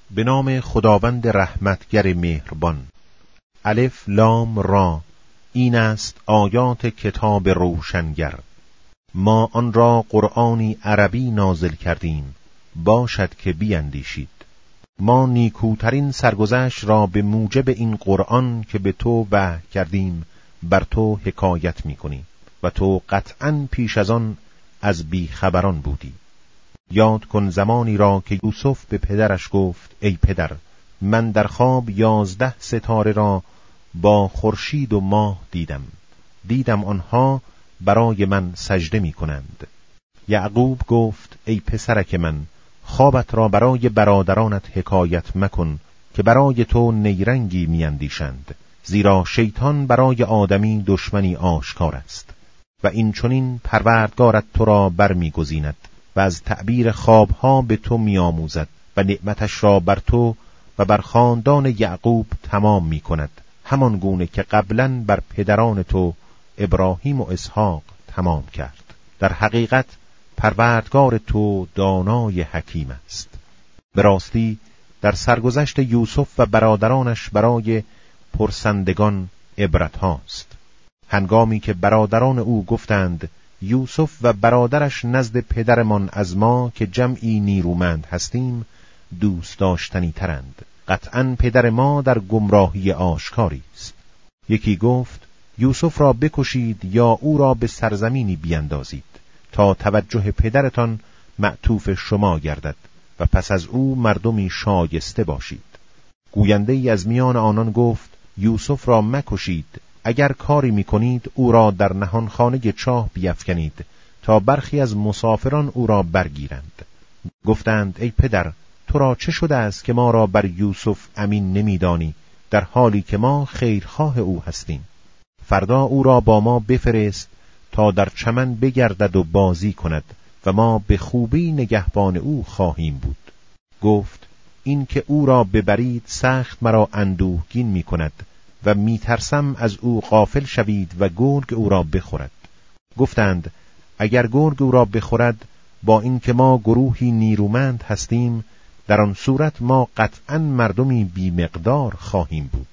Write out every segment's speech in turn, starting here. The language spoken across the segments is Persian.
به نام خداوند رحمتگر مهربان. الف لام را. این است آیات کتاب روشنگر. ما آن را قرآنی عربی نازل کردیم باشد که بیندیشید. ما نیکوترین سرگذشت را به موجب این قرآن که به تو وحی کردیم بر تو حکایت می‌کنیم و تو قطعاً پیش از آن از بیخبران بودی. یاد کن زمانی را که یوسف به پدرش گفت ای پدر، من در خواب 11 ستاره را با خورشید و ماه دیدم آنها برای من سجده می کنند. یعقوب گفت ای پسرک من، خوابت را برای برادرانت حکایت مکن که برای تو نیرنگی می اندیشند، زیرا شیطان برای آدمی دشمنی آشکار است و این چنین پروردگارت تو را برمی گزیند و از تعبیر خوابها به تو می آموزد و نعمتش را بر تو و بر خاندان یعقوب تمام می کند، همان گونه که قبلاً بر پدران تو ابراهیم و اسحاق تمام کرد. در حقیقت پروردگار تو دانای حکیم است. به راستی در سرگذشت یوسف و برادرانش برای پرسندگان عبرت هاست. هنگامی که برادران او گفتند یوسف و برادرش نزد پدرمان از ما که جمعی نیرومند هستیم دوست داشتنی ترند، قطعاً پدر ما در گمراهی آشکاری است. یکی گفت یوسف را بکشید یا او را به سرزمینی بیندازید تا توجه پدرتان معطوف شما گردد و پس از او مردمی شایسته باشید. گوینده ای از میان آنان گفت یوسف را مکشید، اگر کاری می‌کنید او را در نهانخانه چاه بیفکنید تا برخی از مسافران او را برگیرند. گفتند ای پدر، تو را چه شده است که ما را بر یوسف امین نمی‌دانی در حالی که ما خیرخواه او هستیم؟ فردا او را با ما بفرست تا در چمن بگردد و بازی کند و ما به خوبی نگهبان او خواهیم بود. گفت این که او را ببرید سخت مرا اندوهگین می کند و می ترسم از او غافل شوید و گرگ او را بخورد. گفتند اگر گرگ او را بخورد با این که ما گروهی نیرومند هستیم در آن صورت ما قطعاً مردمی بی مقدار خواهیم بود.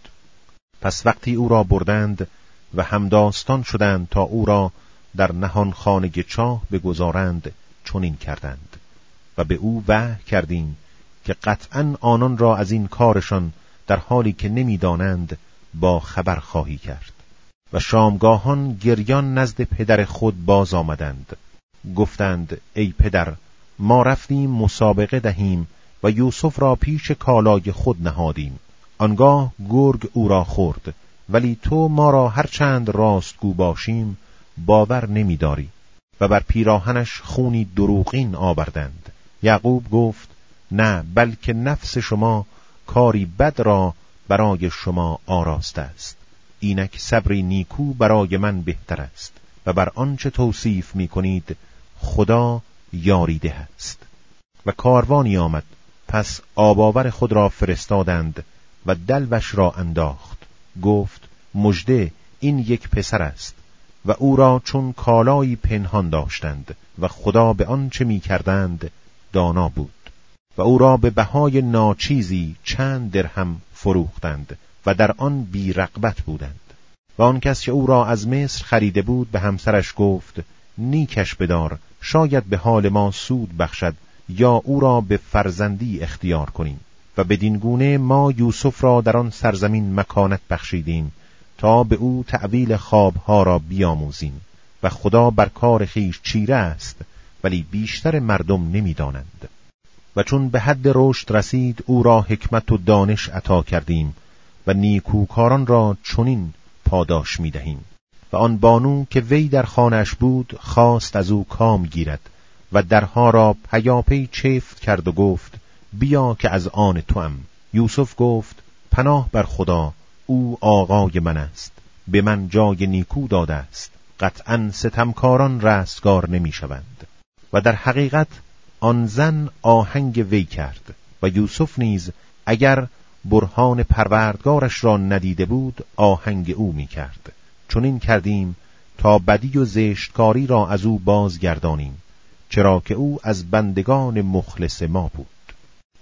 پس وقتی او را بردند و همداستان شدند تا او را در نهانخانه چاه بگذارند چنین کردند و به او وحی کردیم که قطعاً آنان را از این کارشان در حالی که نمی‌دانند با خبر خواهی کرد. و شامگاهان گریان نزد پدر خود باز آمدند. گفتند ای پدر، ما رفتیم مسابقه دهیم و یوسف را پیش کالای خود نهادیم، آنگاه گرگ او را خورد، ولی تو ما را هرچند راستگو باشیم باور نمی‌داری و بر پیراهنش خونی دروغین آوردند. یعقوب گفت نه، بلکه نفس شما کاری بد را برای شما آراسته است. اینک صبری نیکو برای من بهتر است و بر آنچه توصیف می کنید خدا یاریده است. و کاروانی آمد، پس آباور خود را فرستادند و دلوش را انداخت. گفت مژده، این یک پسر است و او را چون کالایی پنهان داشتند و خدا به آنچه می کردند دانا بود و او را به بهای ناچیزی چند درهم فروختند و در آن بی رغبت بودند. و آن کس که او را از مصر خریده بود به همسرش گفت نیکش بدار، شاید به حال ما سود بخشد یا او را به فرزندی اختیار کنیم. و بدین گونه ما یوسف را در آن سرزمین مکانت بخشیدیم تا به او تأویل خوابها را بیاموزیم و خدا بر کار خویش چیره است ولی بیشتر مردم نمی‌دانند. و چون به حد رشد رسید او را حکمت و دانش عطا کردیم و نیکوکاران را چنین پاداش می‌دهیم. و آن بانو که وی در خانه‌اش بود خواست از او کام گیرد و درها را پیاپی چفت کرد و گفت بیا که از آن توام. یوسف گفت پناه بر خدا، او آقای من است، به من جای نیکو داده است، قطعاً ستمکاران رستگار نمی‌شوند. و در حقیقت آن زن آهنگ وی کرد و یوسف نیز اگر برهان پروردگارش را ندیده بود آهنگ او می‌کرد. چون این کردیم تا بدی و زشتکاری را از او بازگردانیم، چرا که او از بندگان مخلص ما بود.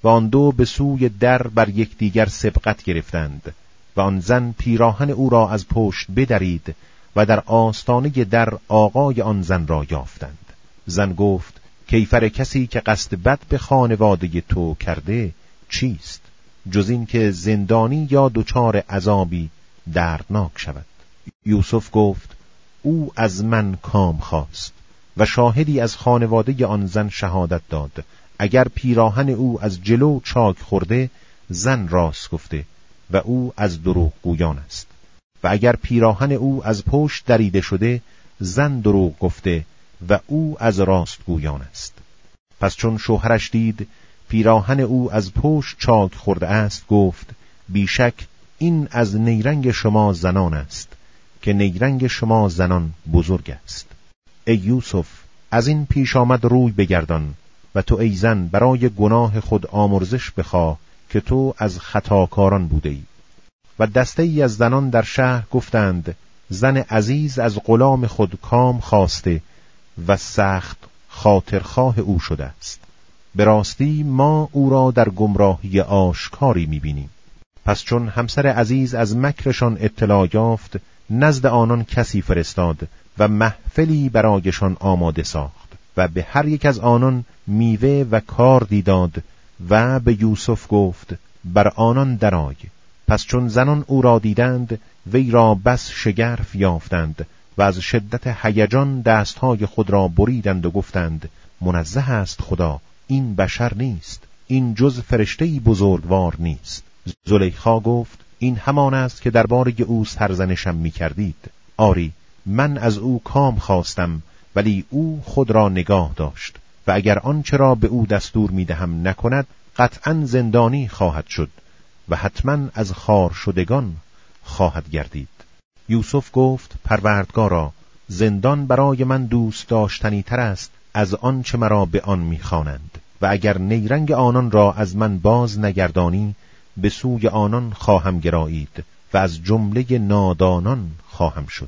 و آن دو به سوی در بر یکدیگر سبقت گرفتند و آن زن پیراهن او را از پشت بدرید و در آستانه در آقای آن زن را یافتند. زن گفت کیفر کسی که قصد بد به خانواده تو کرده چیست، جز این که زندانی یا دچار عذابی دردناک شود؟ یوسف گفت او از من کام خواست و شاهدی از خانواده آن زن شهادت داد. اگر پیراهن او از جلو چاک خورده زن راست گفته و او از دروغ گویان است، و اگر پیراهن او از پشت دریده شده زن دروغ گفته و او از راست گویان است. پس چون شوهرش دید پیراهن او از پشت چاک خورده است، گفت بیشک این از نیرنگ شما زنان است که نیرنگ شما زنان بزرگ است. ای یوسف، از این پیش آمد روی بگردان و تو ای زن برای گناه خود آمرزش بخواه که تو از خطاکاران بوده ای. و دسته ای از زنان در شهر گفتند زن عزیز از غلام خود کام خواسته و سخت خاطرخواه او شده است. به راستی ما او را در گمراهی آشکاری می‌بینیم. پس چون همسر عزیز از مکرشان اطلاع یافت، نزد آنان کسی فرستاد و محفلی برایشان آماده ساخت و به هر یک از آنان میوه و کاردی داد و به یوسف گفت بر آنان درآی. پس چون زنان او را دیدند وی را بس شگرف یافتند و از شدت هیجان دستهای خود را بریدند و گفتند منزه است خدا، این بشر نیست، این جز فرشته‌ای بزرگوار نیست. زلیخا گفت این همان است که درباره او سرزنشم می کردید. آری من از او کام خواستم ولی او خود را نگاه داشت و اگر آنچه را به او دستور می دهم نکند قطعاً زندانی خواهد شد و حتماً از خار شدگان خواهد گردید. یوسف گفت پروردگارا، زندان برای من دوست داشتنی تر است از آنچه مرا به آن می خوانند و اگر نیرنگ آنان را از من باز نگردانی به سوی آنان خواهم گرایید و از جمله نادانان خواهم شد.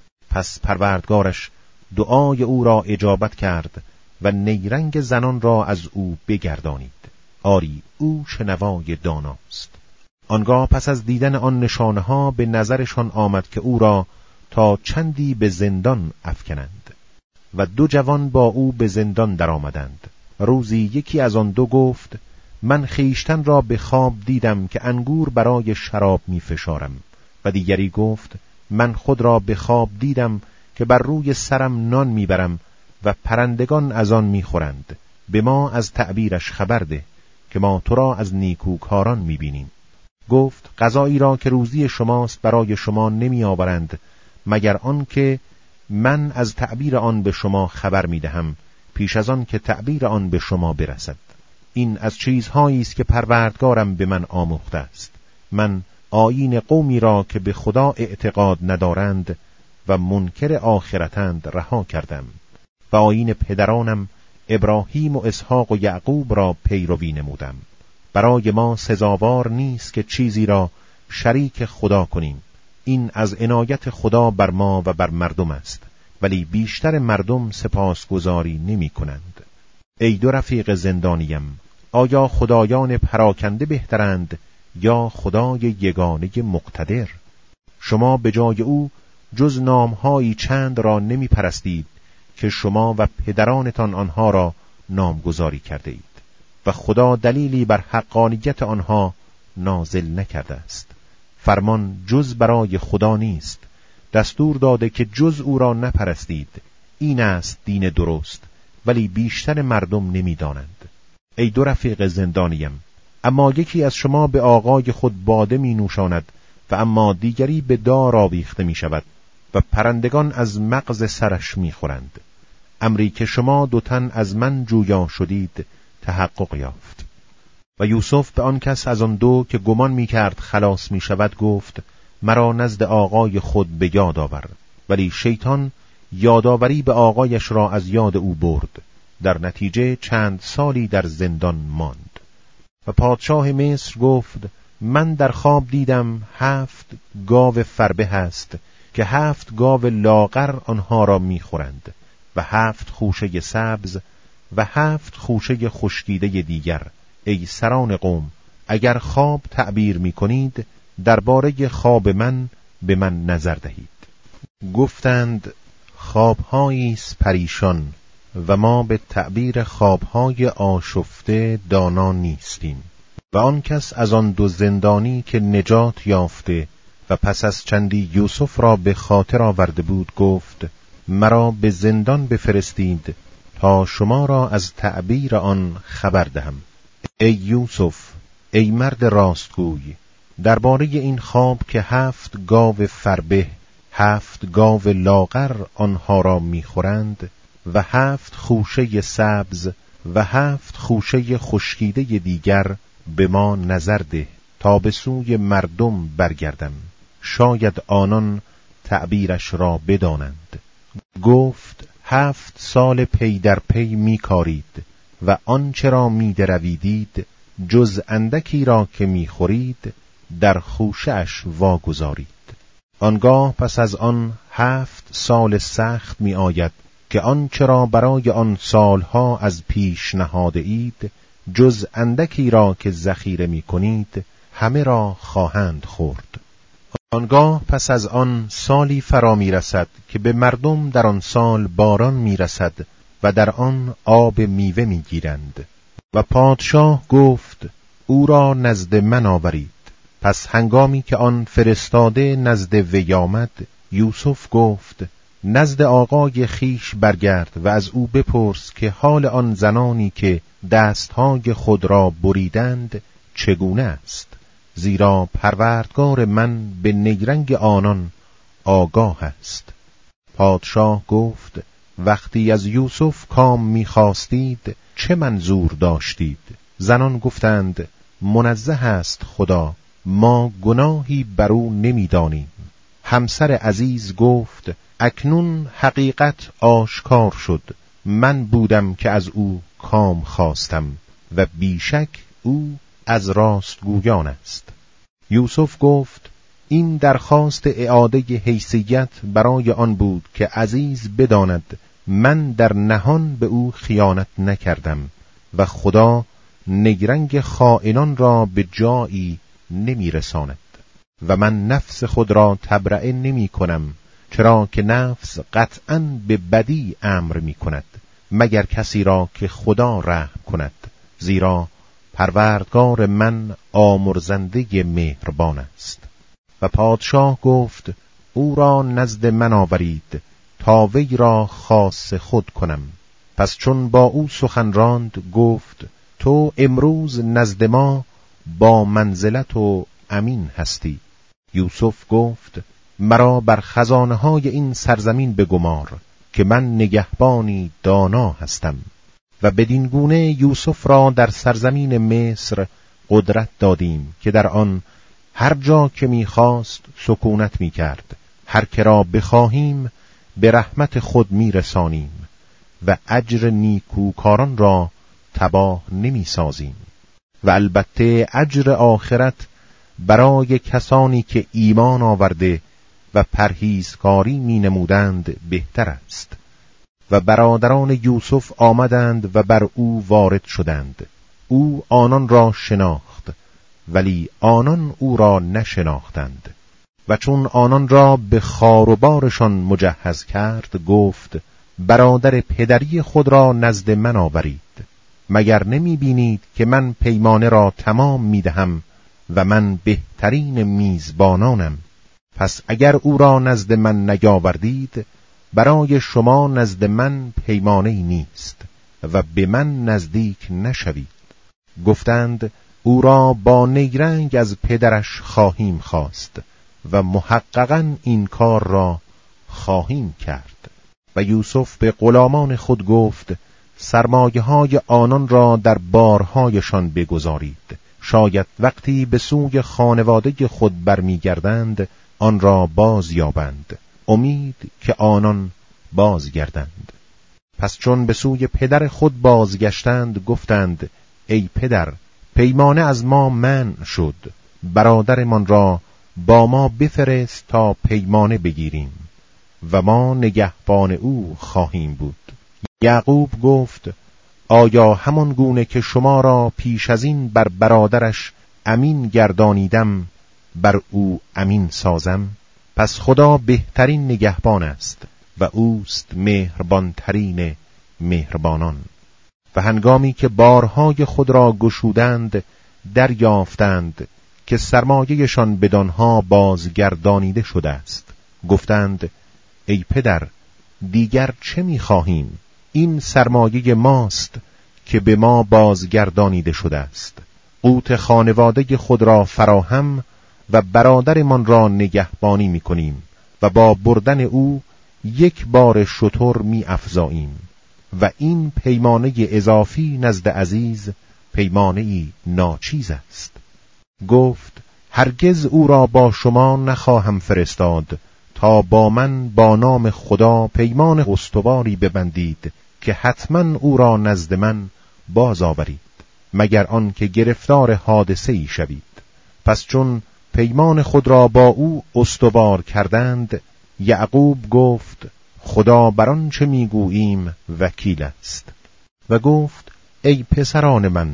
پس پروردگارش دعای او را اجابت کرد و نیرنگ زنان را از او بگردانید. آری او شنوای داناست. آنگاه پس از دیدن آن نشانه ها به نظرشان آمد که او را تا چندی به زندان افکنند و دو جوان با او به زندان درآمدند. روزی یکی از آن دو گفت من خیشتن را به خواب دیدم که انگور برای شراب می فشارم، و دیگری گفت من خود را به خواب دیدم که بر روی سرم نان می برم و پرندگان از آن می خورند. به ما از تعبیرش خبر ده که ما تو را از نیکوکاران می بینیم. گفت غذایی را که روزی شماست برای شما نمی آورند مگر آن که من از تعبیر آن به شما خبر می دهم پیش از آن که تعبیر آن به شما برسد. این از چیزهایی است که پروردگارم به من آموخته است. من آیین قومی را که به خدا اعتقاد ندارند و منکر آخرتند رها کردم و آیین پدرانم ابراهیم و اسحاق و یعقوب را پیروی نمودم. برای ما سزاوار نیست که چیزی را شریک خدا کنیم. این از عنایت خدا بر ما و بر مردم است، ولی بیشتر مردم سپاسگزاری نمی کنند. ای دو رفیق زندانیم، آیا خدایان پراکنده بهترند یا خدای یگانه مقتدر؟ شما به جای او جز نامهایی چند را نمی پرستید که شما و پدرانتان آنها را نامگذاری کرده اید و خدا دلیلی بر حقانیت آنها نازل نکرده است. فرمان جز برای خدا نیست، دستور داده که جز او را نپرستید. این است دین درست، ولی بیشتر مردم نمی دانند. ای دو رفیق زندانیم، اما یکی از شما به آقای خود باده می نوشاند و اما دیگری به دار آویخته می شود و پرندگان از مغز سرش می خورند. امری که شما دو تن از من جویا شدید تحقق یافت. و یوسف به آن کس از آن دو که گمان می کرد خلاص می شود گفت مرا نزد آقای خود به یاد آور. ولی شیطان یادآوری به آقایش را از یاد او برد. در نتیجه چند سالی در زندان ماند. و پادشاه مصر گفت من در خواب دیدم 7 گاو فربه هست که 7 گاو لاغر آنها را می خورند و 7 خوشه سبز و 7 خوشه خشکیده دیگر ای سران قوم، اگر خواب تعبیر می کنید درباره خواب من به من نظر دهید. گفتند خواب‌هایی است پریشان و ما به تعبیر خواب‌های آشفته دانا نیستیم. و آن کس از آن دو زندانی که نجات یافته و پس از چندی یوسف را به خاطر آورده بود گفت مرا به زندان بفرستید تا شما را از تعبیر آن خبر دهم. ای یوسف، ای مرد راستگوی، درباره این خواب که 7 گاو فربه 7 گاو لاغر آنها را میخورند و 7 خوشه سبز و 7 خوشه خشکیده دیگر به ما نظر ده تا به سوی مردم برگردم، شاید آنان تعبیرش را بدانند. گفت 7 سال پی در پی می کارید و آنچه را می درویدید جز اندکی را که می خورید در خوشه‌اش واگذارید. آنگاه پس از آن 7 سال سخت می آید که آنچه را برای آن سالها از پیش نهاده اید جز اندکی را که ذخیره می کنید همه را خواهند خورد. آنگاه پس از آن سالی فرا می رسد که به مردم در آن سال باران می رسد و در آن آب میوه می گیرند. و پادشاه گفت او را نزد من آورید. پس هنگامی که آن فرستاده نزد وی آمد، یوسف گفت نزد آقای خیش برگرد و از او بپرس که حال آن زنانی که دستهای خود را بریدند چگونه است، زیرا پروردگار من به نیرنگ آنان آگاه است. پادشاه گفت وقتی از یوسف کام می‌خواستید چه منظور داشتید؟ زنان گفتند منزه است خدا، ما گناهی بر او نمی‌دانیم. همسر عزیز گفت اکنون حقیقت آشکار شد، من بودم که از او کام خواستم و بیشک او از راستگویان است. یوسف گفت این درخواست اعاده حیثیت برای آن بود که عزیز بداند من در نهان به او خیانت نکردم و خدا نیرنگ خائنان را به جایی نمی رساند و من نفس خود را تبرئه نمی کنم، چرا که نفس قطعاً به بدی امر می کند مگر کسی را که خدا رحم کند، زیرا پروردگار من آمرزنده مهربان است. و پادشاه گفت او را نزد من آورید تا وی را خاص خود کنم. پس چون با او سخن راند گفت تو امروز نزد ما با منزلت و امین هستی. یوسف گفت مرا بر خزانه های این سرزمین بگمار که من نگهبانی دانا هستم. و بدین گونه یوسف را در سرزمین مصر قدرت دادیم که در آن هر جا که می‌خواست سکونت می‌کرد، هر که را بخواهیم به رحمت خود می‌رسانیم و اجر نیکوکاران را تباه نمی‌سازیم. و البته اجر آخرت برای کسانی که ایمان آورده و پرهیزکاری می‌نمودند بهتر است. و برادران یوسف آمدند و بر او وارد شدند. او آنان را شناخت ولی آنان او را نشناختند. و چون آنان را به خوار و بارشان مجهز کرد گفت برادر پدری خود را نزد من آورید. مگر نمی بینید که من پیمانه را تمام می دهم و من بهترین میزبانانم؟ پس اگر او را نزد من نیاوردید برای شما نزد من پیمانه‌ای نیست و به من نزدیک نشوید. گفتند او را با نیرنگ از پدرش خواهیم خواست و محققاً این کار را خواهیم کرد. و یوسف به غلامان خود گفت سرمایه‌های آنان را در بارهایشان بگذارید، شاید وقتی به سوی خانواده خود برمیگردند آن را باز یابند، امید که آنان بازگردند. پس چون به سوی پدر خود بازگشتند گفتند ای پدر، پیمانه از ما منع شد، برادرمان را با ما بفرست تا پیمانه بگیریم و ما نگهبان او خواهیم بود. یعقوب گفت آیا همان گونه که شما را پیش از این بر برادرش امین گردانیدم بر او امین سازم؟ پس خدا بهترین نگهبان است و اوست مهربانترین مهربانان. و هنگامی که بارهای خود را گشودند دریافتند که سرمایه‌شان بدانها بازگردانیده شده است. گفتند ای پدر، دیگر چه می‌خواهیم؟ این سرمایه ماست که به ما بازگردانیده شده است. قوت خانواده خود را فراهم و برادرمان را نگهبانی می‌کنیم و با بردن او یک بار شتر می‌افزاییم و این پیمانه اضافی نزد عزیز پیمانه‌ای ناچیز است. گفت هرگز او را با شما نخواهم فرستاد تا با من با نام خدا پیمان استواری ببندید که حتما او را نزد من باز آورید، مگر آن که گرفتار حادثه‌ای شوید. پس چون پیمان خود را با او استوار کردند، یعقوب گفت خدا بر آنچه میگوییم وکیل است. و گفت ای پسران من،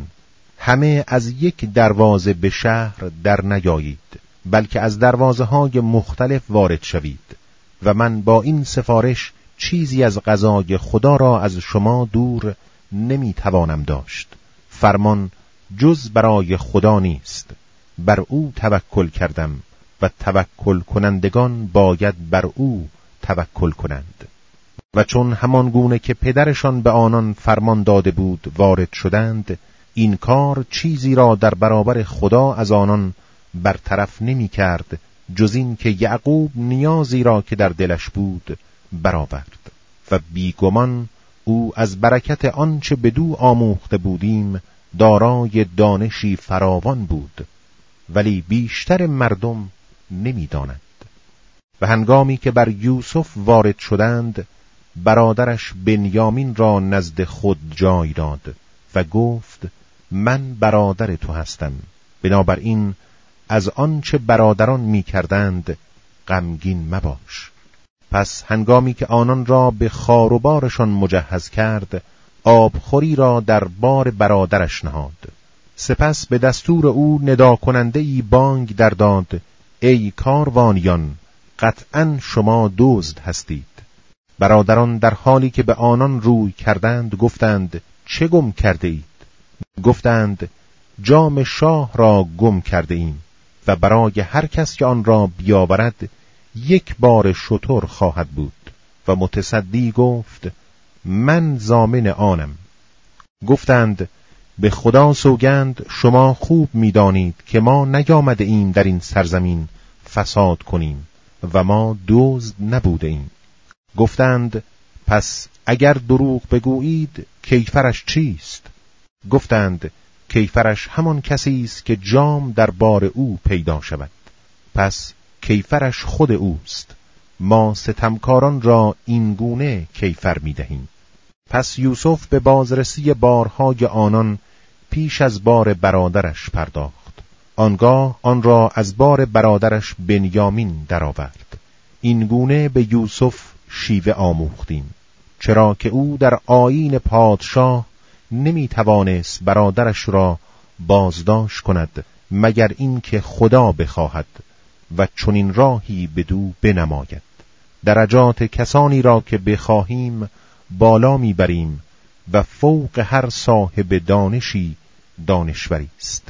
همه از یک دروازه به شهر در نیایید، بلکه از دروازه های مختلف وارد شوید و من با این سفارش چیزی از قضای خدا را از شما دور نمیتوانم داشت. فرمان جز برای خدا نیست، بر او توکل کردم و توکل کنندگان باید بر او توکل کنند. و چون همان گونه که پدرشان به آنان فرمان داده بود وارد شدند، این کار چیزی را در برابر خدا از آنان برطرف نمی کرد جز این که یعقوب نیازی را که در دلش بود برآورد و بیگمان او از برکت آنچه بدو آموخته بودیم دارای دانشی فراوان بود، ولی بیشتر مردم نمی دانند. و هنگامی که بر یوسف وارد شدند، برادرش بنیامین را نزد خود جای داد و گفت من برادر تو هستم، بنابراین از آنچه برادران می کردند غمگین مباش. پس هنگامی که آنان را به خار و بارشان مجهز کرد، آبخوری را در بار برادرش نهاد. سپس به دستور او ندا کننده ای بانگ در داد ای کاروانیان، قطعاً شما دزد هستید. برادران در حالی که به آنان روی کردند گفتند چه گم کرده اید؟ گفتند جام شاه را گم کرده ایم و برای هر کس که آن را بیاورد یک بار شتر خواهد بود. و متصدی گفت من ضامن آنم. گفتند به خدا سوگند شما خوب می‌دانید که ما نیامده ایم در این سرزمین فساد کنیم و ما دزد نبوده ایم. گفتند پس اگر دروغ بگویید کیفرش چیست؟ گفتند کیفرش همان کسی است که جام در بار او پیدا شود. پس کیفرش خود اوست. ما ستمکاران را این گونه کیفر می‌دهیم. پس یوسف به بازرسی بارهای آنان پیش از بار برادرش پرداخت. آنگاه آن را از بار برادرش بنیامین درآورد. این گونه به یوسف شیوه آموختیم، چرا که او در آیین پادشاه نمیتوانست برادرش را بازداشت کند مگر این که خدا بخواهد و چنین راهی بدو بنماید. درجات کسانی را که بخواهیم بالا میبریم و فوق هر صاحب دانشی دانشوری است.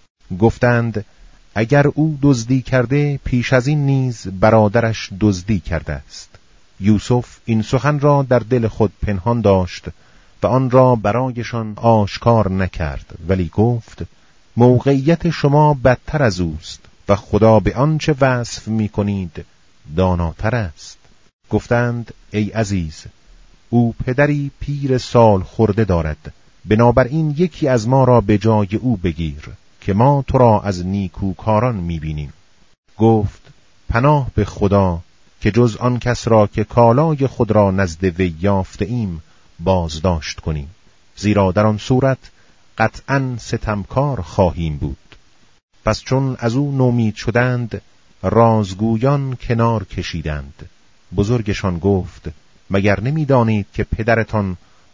گفتند اگر او دزدی کرده پیش از این نیز برادرش دزدی کرده است. یوسف این سخن را در دل خود پنهان داشت و آن را برایشان آشکار نکرد، ولی گفت موقعیت شما بدتر از اوست و خدا به آنچه وصف می کنید داناتر است. گفتند ای عزیز، او پدری پیر سال خورده دارد، بنابراین یکی از ما را به جای او بگیر که ما تو را از نیکوکاران می بینیم. گفت پناه به خدا که جز آن کس را که کالای خود را نزد وی یافته ایم بازداشت کنیم، زیرا در آن صورت قطعاً ستمکار خواهیم بود. پس چون از او نومید شدند رازگویان کنار کشیدند. بزرگشان گفت مگر نمی دانید که پدرتان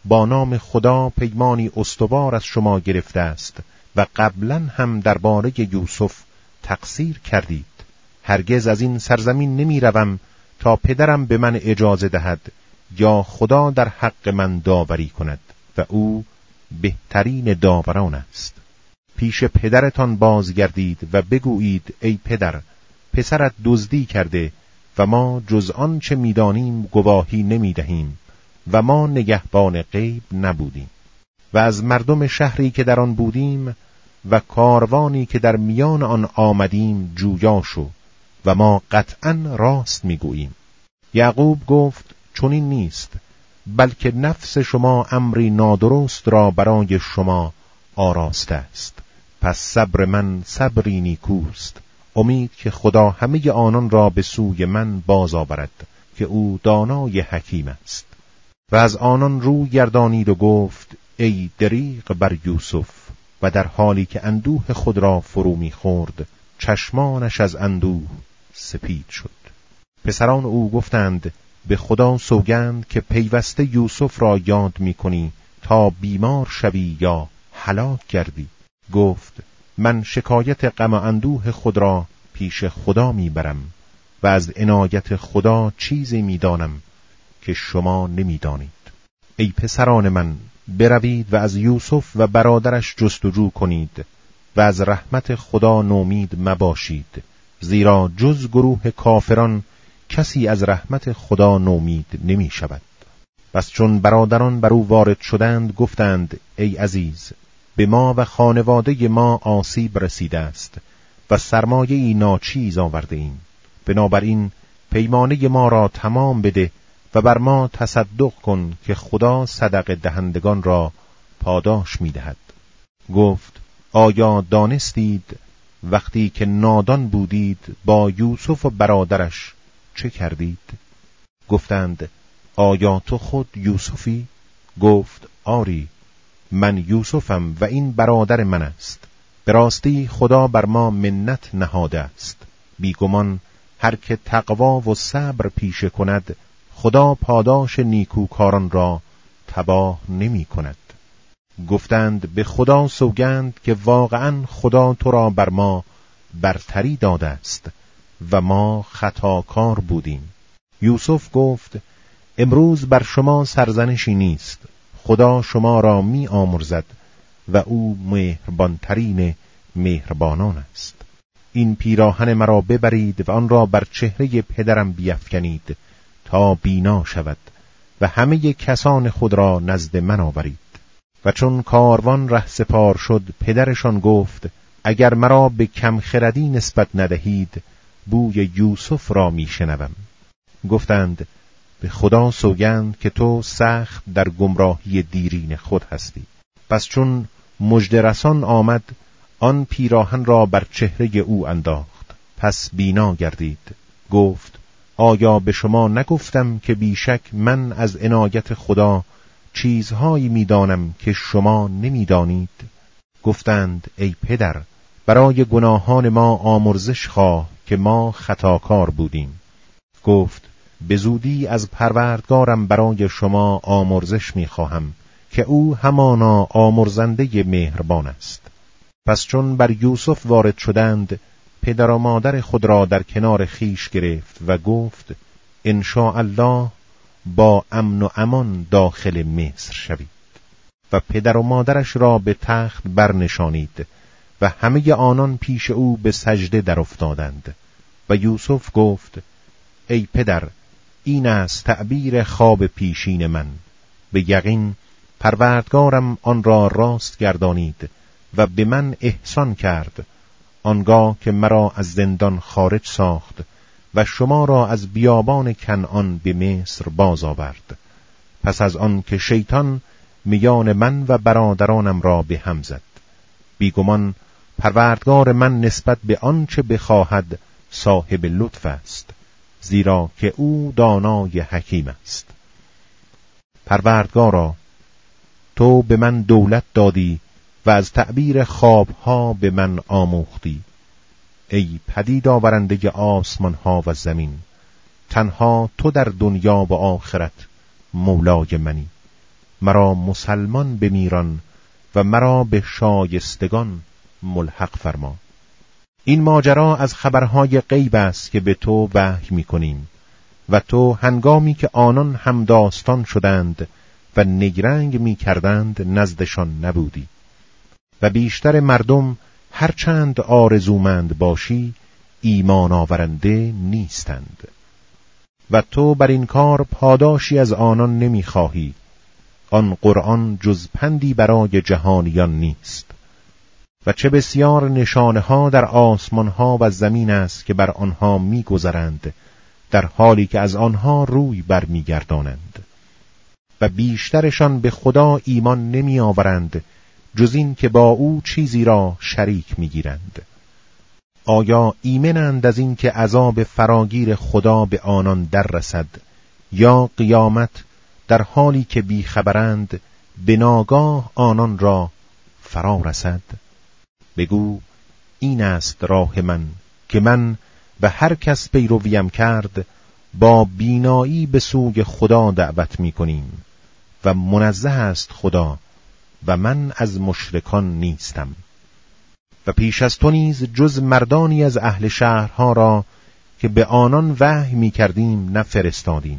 با نام خدا پیمانی استوار از شما گرفته است و قبلا هم درباره یوسف تقصیر کردید. هرگز از این سرزمین نمی روم تا پدرم به من اجازه دهد یا خدا در حق من داوری کند و او بهترین داوران است. پیش پدرتان بازگردید و بگویید ای پدر، پسرت دزدی کرده و ما جز آن چه می‌دانیم گواهی نمی‌دهیم و ما نگهبان غیب نبودیم. و از مردم شهری که در آن بودیم و کاروانی که در میان آن آمدیم جویا شو و ما قطعاً راست می‌گوییم. یعقوب گفت چنین نیست، بلکه نفس شما امری نادرست را برای شما آراسته است. پس صبر من صبری نیکوست. امید که خدا همه آنان را به سوی من باز آورد که او دانای حکیم است. و از آنان رو گردانید و گفت ای دریغ بر یوسف. و در حالی که اندوه خود را فرو می‌خورد چشمانش از اندوه سپید شد. پسران او گفتند به خدا سوگند که پیوسته یوسف را یاد می‌کنی تا بیمار شوی یا هلاک گردی. گفت من شکایت غم و اندوه خود را پیش خدا میبرم و از عنایت خدا چیزی میدانم که شما نمیدانید. ای پسران من، بروید و از یوسف و برادرش جستجو کنید و از رحمت خدا نومید مباشید، زیرا جز گروه کافران کسی از رحمت خدا نومید نمی شود. پس چون برادران بر او وارد شدند گفتند ای عزیز، به ما و خانواده ما آسیب رسیده است و سرمایه‌ای ناچیز آورده ایم. بنابراین پیمانه ما را تمام بده و بر ما تصدق کن که خدا صدقه دهندگان را پاداش می‌دهد. گفت آیا دانستید وقتی که نادان بودید با یوسف و برادرش چه کردید؟ گفتند آیا تو خود یوسفی؟ گفت آری، من یوسفم و این برادر من است. به راستی خدا بر ما منت نهاده است. بیگمان هر که تقوا و صبر پیشه کند خدا پاداش نیکوکاران را تباه نمی کند. گفتند به خدا سوگند که واقعا خدا تو را بر ما برتری داده است و ما خطاکار بودیم. یوسف گفت امروز بر شما سرزنشی نیست، خدا شما را می آمرزد و او مهربانترین مهربانان است. این پیراهن مرا ببرید و آن را بر چهره پدرم بیفکنید تا بینا شود و همه کسان خود را نزد من آورید. و چون کاروان رهسپار شد پدرشان گفت اگر مرا به کم خردی نسبت ندهید بوی یوسف را می شنوم. گفتند به خدا سوگند که تو سخت در گمراهی دیرین خود هستی. پس چون مژده‌رسان آمد آن پیراهن را بر چهره او انداخت، پس بینا گردید. گفت آیا به شما نگفتم که بیشک من از عنایت خدا چیزهایی میدانم که شما نمیدانید؟ گفتند ای پدر، برای گناهان ما آمرزش خواه که ما خطاکار بودیم. گفت به زودی از پروردگارم برای شما آمرزش میخواهم که او همانا آمرزنده مهربان است. پس چون بر یوسف وارد شدند پدر و مادر خود را در کنار خیش گرفت و گفت ان شاء الله با امن و امان داخل مصر شوید. و پدر و مادرش را به تخت برنشانید و همه آنان پیش او به سجده در افتادند. و یوسف گفت ای پدر، این است تعبیر خواب پیشین من. به یقین پروردگارم آن را راست گردانید و به من احسان کرد آنگاه که مرا از زندان خارج ساخت و شما را از بیابان کنعان به مصر باز آورد. پس از آن که شیطان میان من و برادرانم را به هم زد. بیگمان پروردگار من نسبت به آنچه بخواهد صاحب لطف است، زیرا که او دانای حکیم است. پروردگارا، تو به من دولت دادی و از تعبیر خوابها به من آموختی. ای پدید آورنده آسمانها و زمین، تنها تو در دنیا و آخرت مولای منی. مرا مسلمان بمیران و مرا به شایستگان ملحق فرما. این ماجرا از خبرهای غیب است که به تو وحی می‌کنیم و تو هنگامی که آنان هم داستان شدند و نیرنگ می‌کردند نزدشان نبودی و بیشتر مردم هرچند آرزومند باشی ایمان آورنده نیستند و تو بر این کار پاداشی از آنان نمی‌خواهی. آن قرآن جز پندی برای جهانیان نیست و چه بسیار نشانه ها در آسمان ها و زمین است که بر آنها می‌گذرند در حالی که از آنها روی برمیگردانند و بیشترشان به خدا ایمان نمی آورند جز این که با او چیزی را شریک می‌گیرند. آیا ایمنند از این که عذاب فراگیر خدا به آنان در رسد یا قیامت در حالی که بیخبرند به ناگاه آنان را فرا رسد؟ بگو این است راه من که من و هر کس پیرویم کرد با بینایی به سوی خدا دعوت می کنیم و منزه است خدا و من از مشرکان نیستم. و پیش از تو نیز جز مردانی از اهل شهرها را که به آنان وحی می کردیم نفرستادیم.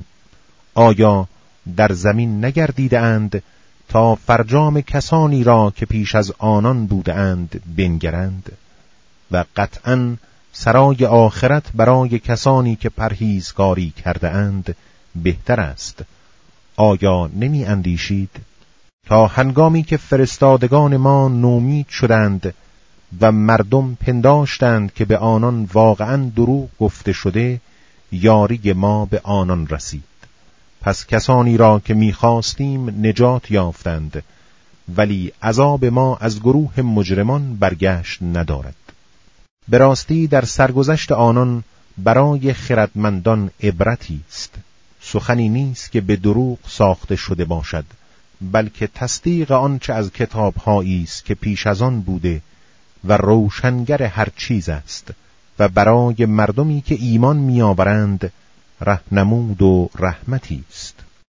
آیا در زمین نگردیده اند تا فرجام کسانی را که پیش از آنان بودند بنگرند؟ و قطعاً سرای آخرت برای کسانی که پرهیزکاری کرده اند بهتر است. آیا نمی اندیشید؟ تا هنگامی که فرستادگان ما نومید شدند و مردم پنداشتند که به آنان واقعاً دروغ گفته شده، یاری ما به آنان رسید. پس کسانی را که می‌خواستیم نجات یافتند، ولی عذاب ما از گروه مجرمان برگشت ندارد. به راستی در سرگذشت آنان برای خردمندان عبرتی است. سخنی نیست که به دروغ ساخته شده باشد، بلکه تصدیق آنچه از کتاب‌هایی است که پیش از آن بوده و روشنگر هر چیز است و برای مردمی که ایمان می‌آورند رهنمود و رحمتی است.